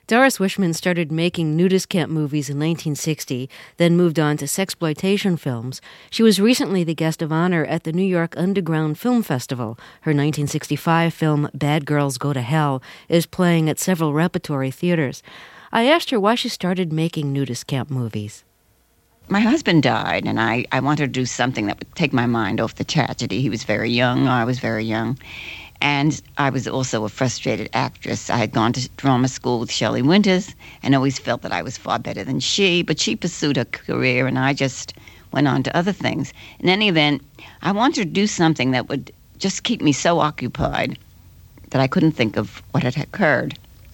Doris Wishman started making nudist camp movies in 1960, then moved on to sexploitation films. She was recently the guest of honor at the New York Underground Film Festival. Her 1965 film, Bad Girls Go to Hell, is playing at several repertory theaters. I asked her why she started making nudist camp movies. My husband died, and I wanted to do something that would take my mind off the tragedy. He was very young, I was very young. And I was also a frustrated actress. I had gone to drama school with Shelley Winters and always felt that I was far better than she, but she pursued her career and I just went on to other things. In any event, I wanted to do something that would just keep me so occupied that I couldn't think of what had occurred.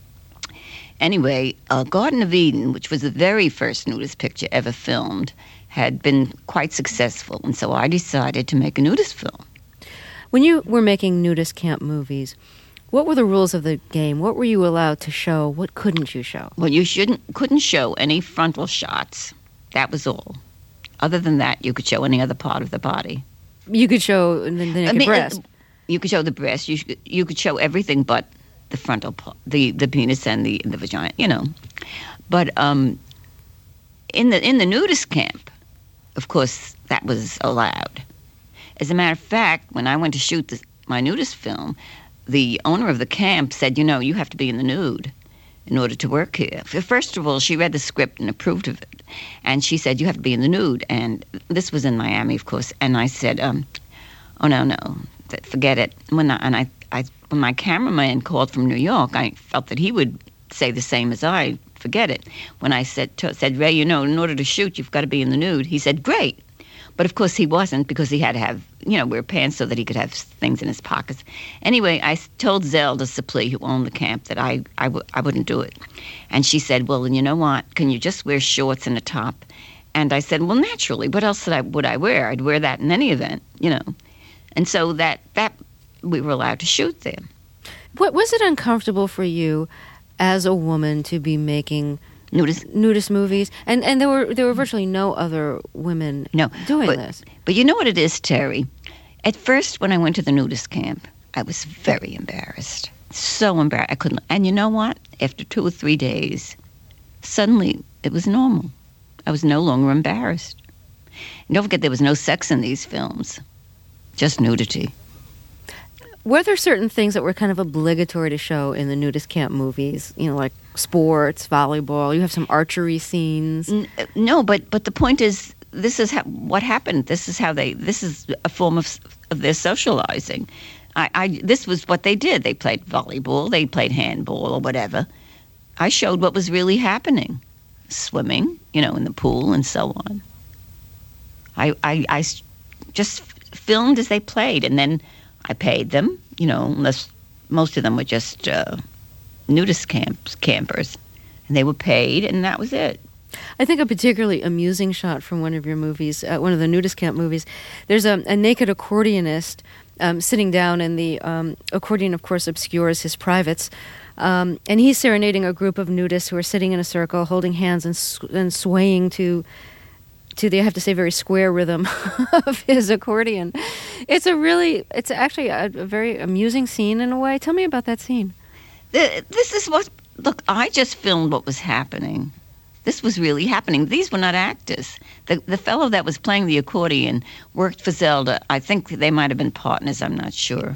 Anyway, Garden of Eden, which was the very first nudist picture ever filmed, had been quite successful, and so I decided to make a nudist film. When you were making nudist camp movies, what were the rules of the game? What were you allowed to show? What couldn't you show? Well, you couldn't show any frontal shots. That was all. Other than that, you could show any other part of the body. You could show the naked breast. You could show the breast. You could show everything but the frontal part, the penis and the vagina, you know. But in the nudist camp, of course, that was allowed. As a matter of fact, when I went to shoot my nudist film, the owner of the camp said, you know, you have to be in the nude in order to work here. First of all, she read the script and approved of it. And she said, you have to be in the nude. And this was in Miami, of course. And I said, oh, no, forget it. When my cameraman called from New York, I felt that he would say the same as I, forget it. When I said, Ray, you know, in order to shoot, you've got to be in the nude. He said, great. But of course he wasn't, because he had to have, wear pants so that he could have things in his pockets. Anyway, I told Zelda Suplee, who owned the camp, that I wouldn't do it. And she said, well, then you know what? Can you just wear shorts and a top? And I said, well, naturally. What else would I wear? I'd wear that in any event, And so that we were allowed to shoot there. What was it uncomfortable for you as a woman to be making nudist movies, and there were virtually no other women doing this? But you know what it is, Terry? At first, when I went to the nudist camp, I was very embarrassed. So embarrassed. I couldn't. And you know what? After 2 or 3 days, suddenly it was normal. I was no longer embarrassed. And don't forget, there was no sex in these films, just nudity. Were there certain things that were kind of obligatory to show in the nudist camp movies? Like sports, volleyball. You have some archery scenes. No, but the point is, this is what happened. This is a form of their socializing. This was what they did. They played volleyball. They played handball or whatever. I showed what was really happening, swimming, in the pool and so on. I just filmed as they played, and then I paid them, unless most of them were just nudist campers. And they were paid, and that was it. I think a particularly amusing shot from one of your movies, one of the nudist camp movies, there's a naked accordionist sitting down, and the accordion, of course, obscures his privates. And he's serenading a group of nudists who are sitting in a circle, holding hands and swaying to the, I have to say, very square rhythm of his accordion. It's actually a very amusing scene in a way. Tell me about that scene. This is look, I just filmed what was happening. This was really happening. These were not actors. The fellow that was playing the accordion worked for Zelda. I think they might have been partners, I'm not sure.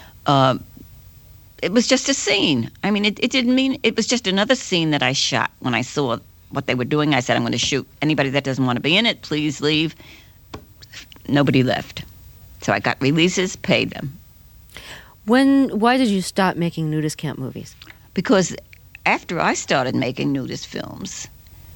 It was just a scene. I mean, it didn't mean, it was just another scene that I shot. When I saw what they were doing, I said, I'm going to shoot. Anybody that doesn't want to be in it, please leave. Nobody left. So I got releases, paid them. Why did you stop making nudist camp movies? Because after I started making nudist films,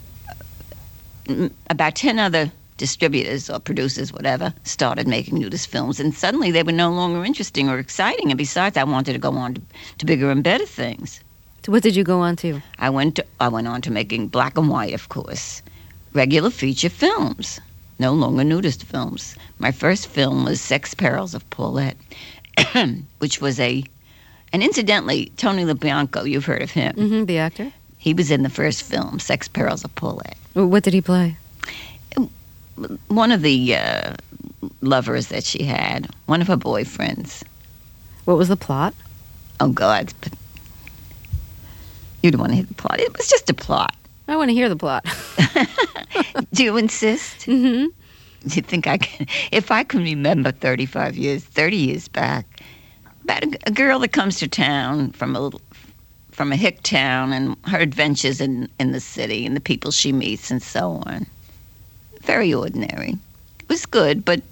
about 10 other distributors or producers, whatever, started making nudist films, and suddenly they were no longer interesting or exciting. And besides, I wanted to go on to bigger and better things. So what did you go on to? I went on to making black and white, of course, regular feature films, no longer nudist films. My first film was Sex Perils of Paulette, which was and incidentally, Tony LaBianco, you've heard of him. Mm-hmm, the actor? He was in the first film, Sex Perils of Paulette. What did he play? One of the lovers that she had, one of her boyfriends. What was the plot? Oh, God. You don't want to hear the plot. It was just a plot. I want to hear the plot. Do you insist? Mm-hmm. Do you think I can? If I can remember 30 years back, about a girl that comes to town from a hick town and her adventures in the city and the people she meets and so on. Very ordinary. It was good, but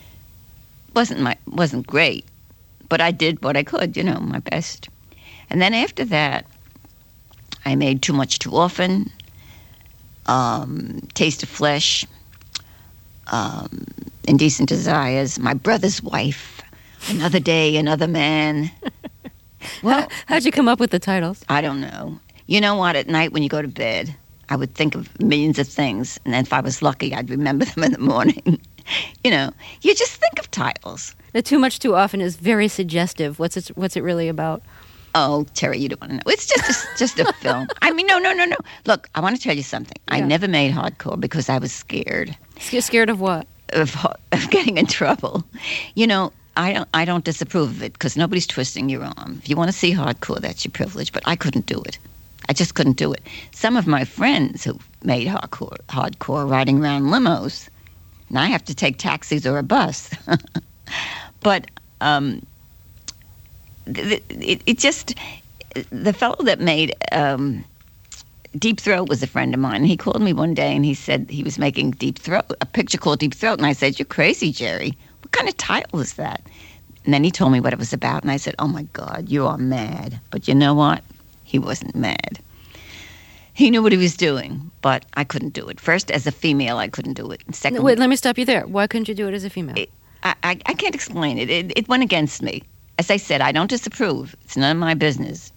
wasn't great. But I did what I could, my best. And then after that, I made Too Much Too Often, Taste of Flesh, Indecent Desires, My Brother's Wife, Another Day, Another Man. Well, how'd you come up with the titles? I don't know. You know what? At night when you go to bed, I would think of millions of things, and then if I was lucky, I'd remember them in the morning. You just think of titles. The Too Much Too Often is very suggestive. What's it really about? Oh, Terry, you don't want to know. It's just a film. I mean, no. Look, I want to tell you something. Yeah. I never made hardcore because I was scared. Scared of what? Of getting in trouble. I don't disapprove of it because nobody's twisting your arm. If you want to see hardcore, that's your privilege. But I couldn't do it. I just couldn't do it. Some of my friends who made hardcore riding around limos, and I have to take taxis or a bus. But the fellow that made Deep Throat was a friend of mine. He called me one day and he said he was making a picture called Deep Throat. And I said, "You're crazy, Jerry. What kind of title is that?" And then he told me what it was about. And I said, "Oh, my God, you are mad." But you know what? He wasn't mad. He knew what he was doing, but I couldn't do it. First, as a female, I couldn't do it. Second, wait, let me stop you there. Why couldn't you do it as a female? I can't explain it. It went against me. As I said, I don't disapprove. It's none of my business.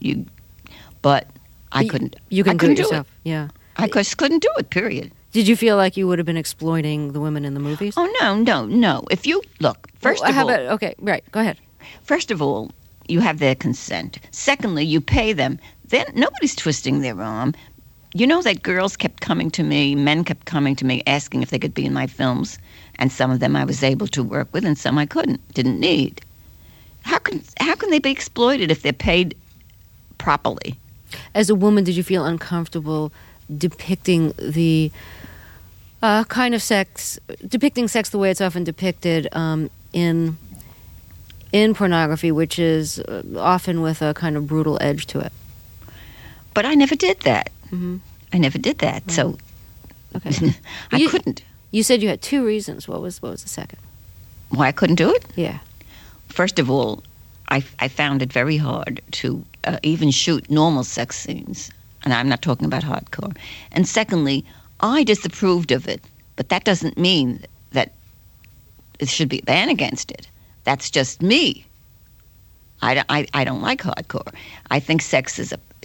But I couldn't. You couldn't do it yourself. Yeah. I just couldn't do it, period. Did you feel like you would have been exploiting the women in the movies? Oh, no. If you, look, first of all. Okay, right, go ahead. First of all, you have their consent. Secondly, you pay them. Then nobody's twisting their arm. You know that girls kept coming to me, men kept coming to me asking if they could be in my films. And some of them I was able to work with and some I didn't need. How can they be exploited if they're paid properly? As a woman, did you feel uncomfortable depicting the depicting sex the way it's often depicted in pornography, which is often with a kind of brutal edge to it? But I never did that. Mm-hmm. I never did that, right. So okay. I couldn't. You said you had two reasons. What was the second? Why I couldn't do it? Yeah. First of all, I found it very hard to even shoot normal sex scenes, and I'm not talking about hardcore. And secondly, I disapproved of it, but that doesn't mean that it should be a ban against it. That's just me. I don't like hardcore. I think sex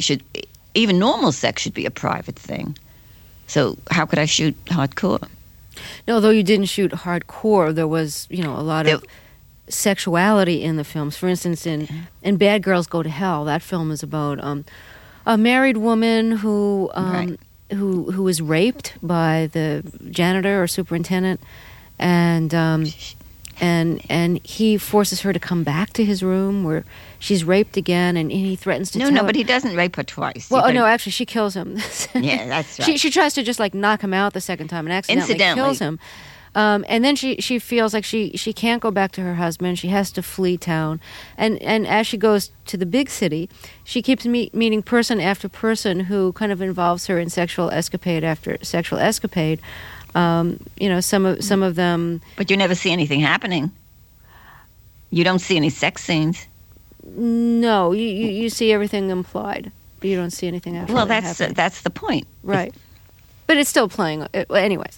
even normal sex should be a private thing. So how could I shoot hardcore? No, though you didn't shoot hardcore, there was, a lot of sexuality in the films. For instance, in Bad Girls Go to Hell, that film is about a married woman who was raped by the janitor or superintendent, and he forces her to come back to his room where she's raped again, and he threatens to No, but he doesn't rape her twice. Well, no, actually, she kills him. Yeah, that's right. She tries to just knock him out the second time and accidentally kills him. And then she feels like she can't go back to her husband. She has to flee town. And as she goes to the big city, she keeps meeting person after person who kind of involves her in sexual escapade after sexual escapade. Some of them. But you never see anything happening. You don't see any sex scenes. No, you see everything implied, but you don't see anything actually. Well, that's the point, right? But it's still playing. Anyways,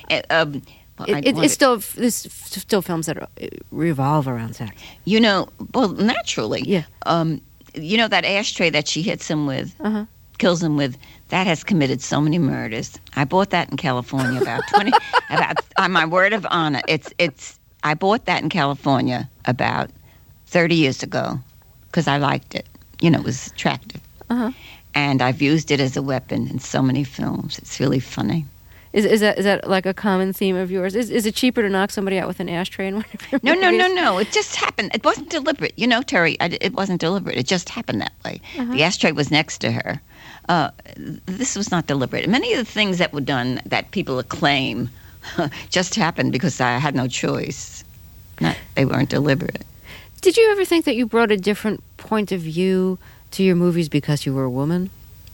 it's still films that revolve around sex. Naturally. Yeah. That ashtray that she hits him with. Kills him with, that has committed so many murders. I bought that in California about 20 on my word of honor. I bought that in California about 30 years ago because I liked it. It was attractive. And I've used it as a weapon in so many films. It's really funny. Is that like a common theme of yours? Is it cheaper to knock somebody out with an ashtray in one of your movies? No. It just happened. It wasn't deliberate. Terry, it wasn't deliberate. It just happened that way. The ashtray was next to her. This was not deliberate. Many of the things that were done that people acclaim just happened because I had no choice. They weren't deliberate. Did you ever think that you brought a different point of view to your movies because you were a woman?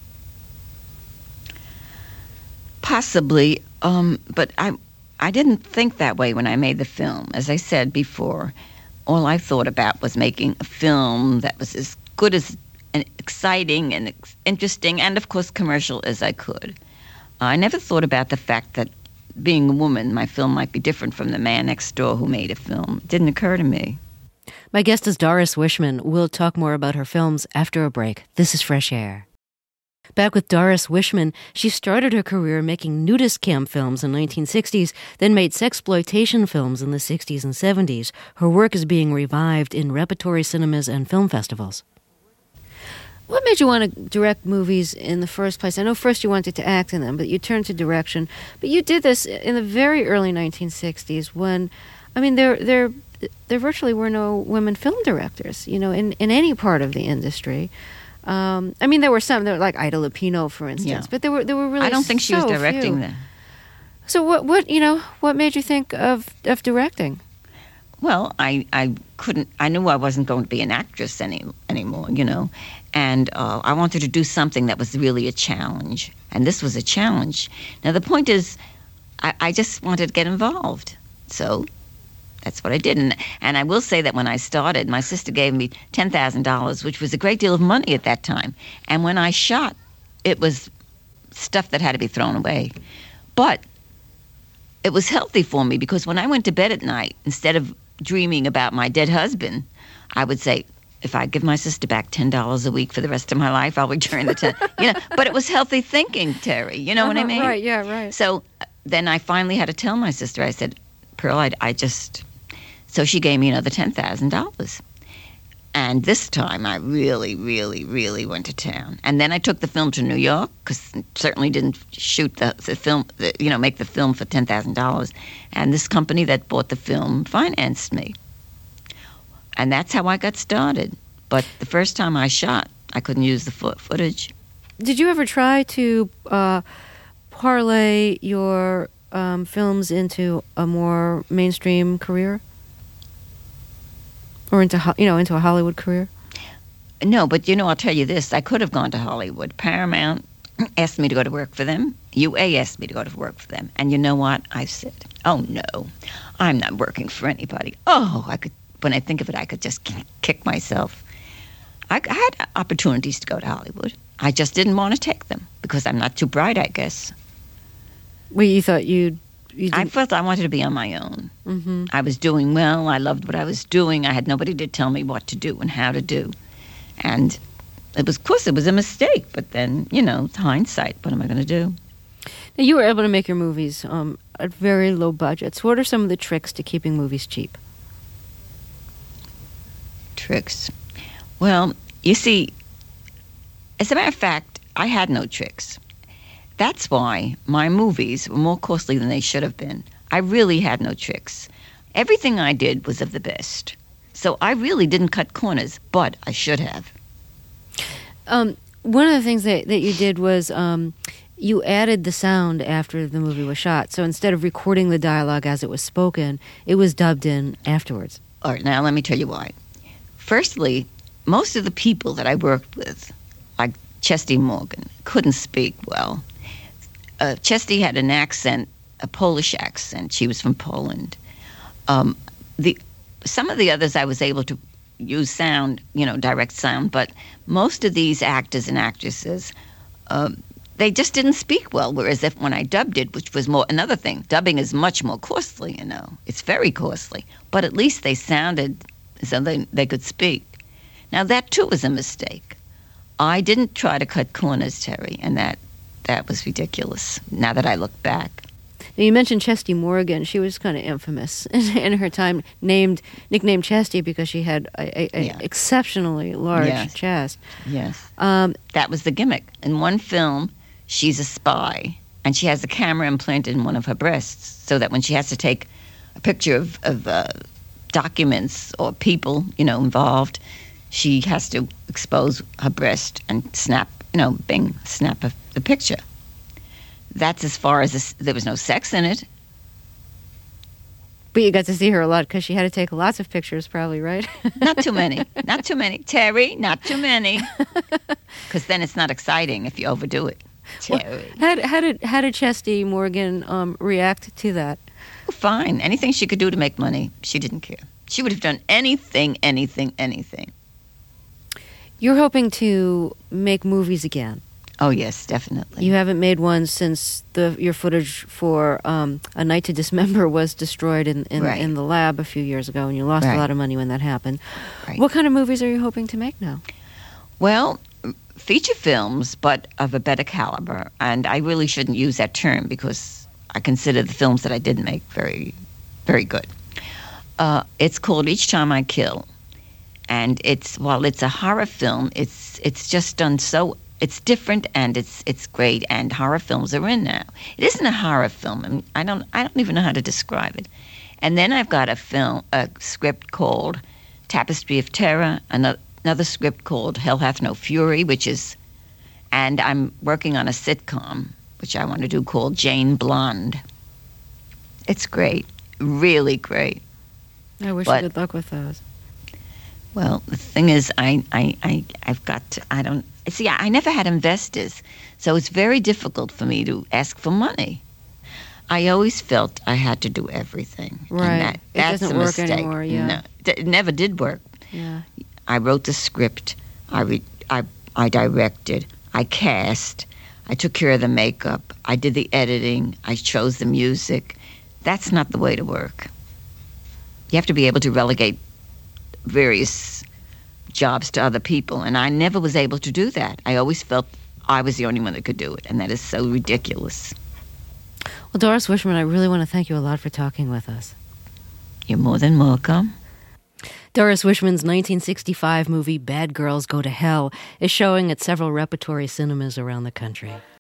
Possibly, but I didn't think that way when I made the film. As I said before, all I thought about was making a film that was as good as and exciting and interesting and, of course, commercial as I could. I never thought about the fact that being a woman, my film might be different from the man next door who made a film. It didn't occur to me. My guest is Doris Wishman. We'll talk more about her films after a break. This is Fresh Air. Back with Doris Wishman, she started her career making nudist cam films in the 1960s, then made sexploitation films in the 60s and 70s. Her work is being revived in repertory cinemas and film festivals. What made you want to direct movies in the first place? I know first you wanted to act in them, but you turned to direction. But you did this in the very early 1960s when, I mean, there virtually were no women film directors, you know, in any part of the industry. I mean, there were some. There were like Ida Lupino, for instance, but there were really. I don't think she was directing few. them. So what made you think of directing? Well, I couldn't. I knew I wasn't going to be an actress anymore, you know, and I wanted to do something that was really a challenge, and this was a challenge. Now the point is, I just wanted to get involved, so. That's what I did. And I will say that when I started, my sister gave me $10,000, which was a great deal of money at that time. And when I shot, it was stuff that had to be thrown away. But it was healthy for me because when I went to bed at night, instead of dreaming about my dead husband, I would say, if I give my sister back $10 a week for the rest of my life, I'll return the 10. You know, but it was healthy thinking, Terry. You know what I mean? Right, yeah, right. So then I finally had to tell my sister, I said, Pearl, I just... So she gave me another $10,000. And this time I really, really, really went to town. And then I took the film to New York, because certainly didn't shoot the film, make the film for $10,000. And this company that bought the film financed me. And that's how I got started. But the first time I shot, I couldn't use the footage. Did you ever try to parlay your films into a more mainstream career? Or into a Hollywood career? No, but I'll tell you this. I could have gone to Hollywood. Paramount asked me to go to work for them. UA asked me to go to work for them. And you know what? I said, oh, no, I'm not working for anybody. Oh, when I think of it, I could just kick myself. I had opportunities to go to Hollywood. I just didn't want to take them because I'm not too bright, I guess. Well, you thought I felt I wanted to be on my own. Mm-hmm. I was doing well. I loved what I was doing. I had nobody to tell me what to do and how to do. And it was a mistake. But then, hindsight, what am I going to do? Now, you were able to make your movies at very low budgets. What are some of the tricks to keeping movies cheap? Tricks? Well, you see, as a matter of fact, I had no tricks. That's why my movies were more costly than they should have been. I really had no tricks. Everything I did was of the best. So I really didn't cut corners, but I should have. One of the things that you did was you added the sound after the movie was shot. So instead of recording the dialogue as it was spoken, it was dubbed in afterwards. All right, now let me tell you why. Firstly, most of the people that I worked with, like Chesty Morgan, couldn't speak well. Chesty had an accent, a Polish accent. She was from Poland. Some of the others I was able to use sound, direct sound, but most of these actors and actresses, they just didn't speak well. Whereas when I dubbed it, which was another thing, dubbing is much more costly, It's very costly. But at least they sounded so they could speak. Now that too was a mistake. I didn't try to cut corners, Terry, and that was ridiculous, now that I look back. Now, you mentioned Chesty Morgan. She was kind of infamous in her time, nicknamed Chesty because she had a exceptionally large chest. Yes. That was the gimmick. In one film, she's a spy, and she has a camera implanted in one of her breasts, so that when she has to take a picture of documents or people, involved, she has to expose her breast and snap bing, snap of the picture. That's as far as there was no sex in it. But you got to see her a lot because she had to take lots of pictures, probably, right? Not too many. Not too many. Terry, not too many. Because then it's not exciting if you overdo it. Terry. Well, how did Chesty Morgan react to that? Oh, fine. Anything she could do to make money, she didn't care. She would have done anything. You're hoping to make movies again. Oh, yes, definitely. You haven't made one since your footage for A Night to Dismember was destroyed in the lab a few years ago, and you lost a lot of money when that happened. Right. What kind of movies are you hoping to make now? Well, feature films, but of a better caliber. And I really shouldn't use that term because I consider the films that I did make very, very good. It's called Each Time I Kill. And while it's a horror film, it's just done so... It's different and it's great, and horror films are in now. It isn't a horror film. I mean, I don't even know how to describe it. And then I've got a script called Tapestry of Terror, another script called Hell Hath No Fury, and I'm working on a sitcom which I want to do called Jane Blonde. It's great, really great. I wish you good luck with those. Well, the thing is, I never had investors, so it's very difficult for me to ask for money. I always felt I had to do everything. Right. And that's doesn't a work mistake. anymore, yeah. No, it never did work. Yeah. I wrote the script. I directed. I cast. I took care of the makeup. I did the editing. I chose the music. That's not the way to work. You have to be able to relegate various jobs to other people, and I never was able to do that. I always felt I was the only one that could do it, and that is so ridiculous. Well, Doris Wishman, I really want to thank you a lot for talking with us. You're more than welcome. Doris Wishman's 1965 movie Bad Girls Go to Hell is showing at several repertory cinemas around the country.